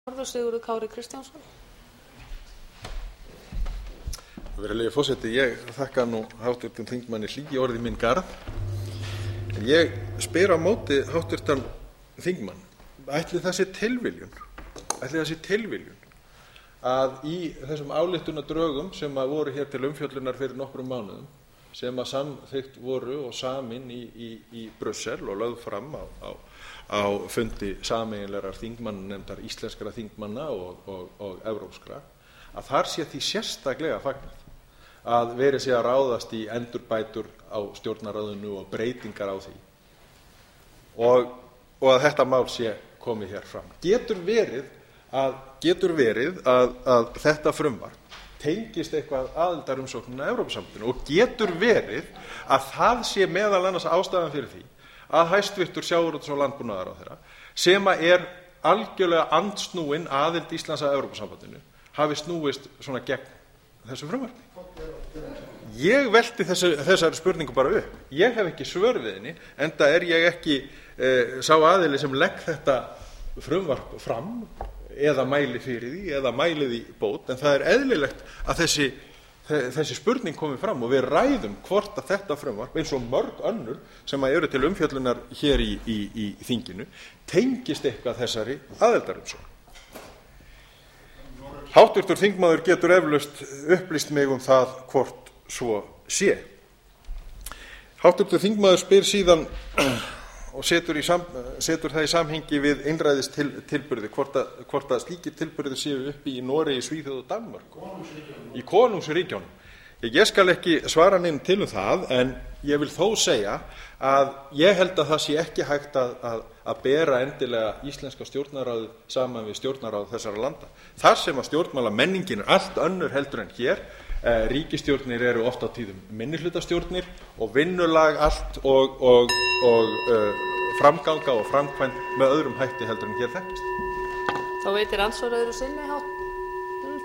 Sigurður Kári Kristjánsson. Virðulegi forseti, ég þakka nú háttvirtum þingmanni hlý orð í minn garð. En ég spyr á móti háttvirtan þingmann, ætli það sé tilviljun að í þessum ályktunardrögum sem voru hér til umfjöllunar fyrir nokkrum mánuðum, sem samþykkt voru og samin í Brussel og lögð fram á fundi sameiginlegrar þingmannanefndar íslenskra þingmanna og evrópskra, að þar sé því sérstaklega fagnað að verið sé að ráðast í endurbætur á stjórnarráðinu og breytingar á því og að þetta mál sé komið hér fram. Getur verið að þetta frumvarp tengist eitthvað aðildarumsókninni að Evrópusambandinu og getur verið að það sé meðal annars ástæðan fyrir því að hæstvirtur sjávarútvegs- og landbúnaðarráðherra, sem er algjörlega andsnúinn aðild Íslands að Evrópusambandinu, hafi snúist svona gegn þessu frumvarpi. Ég velti þessari spurningu bara upp. Ég hef ekki svör við henni, enda ég ekki sá aðili sem legg þetta frumvarp fram eða mæli fyrir því eða mæli því bót, en það eðlilegt að þessi spurning komi fram og við ræðum hvort að þetta frumvarp, eins og mörg önnur sem eru til umfjöllunar hér í þinginu, tengist eitthvað þessari aðildarumsókn. Háttvirtur þingmaður getur eflaust upplýst mig um það hvort svo sé. Háttvirtur þingmaður spyr síðan og setur það í samhengi við einræðistilburði, hvort að slíkir tilburðir séu uppi í Noregi, Svíþjóð og Danmörku, í konungsríkjunum. Ég skal ekki svara neinum til það, en ég vil þó segja að ég held að það sé ekki hægt að bera endilega íslenska stjórnarráðið saman við stjórnarráð þessara landa. Þar sem að stjórnmálamenningin allt önnur heldur en hér, ríkisstjórnir eru oft á tíðum minnihlutastjórnir og vinnulag allt og framganga og framkvæmd með öðrum hætti heldur en hér þekkist. Þá veitir andsvar öðru sinni,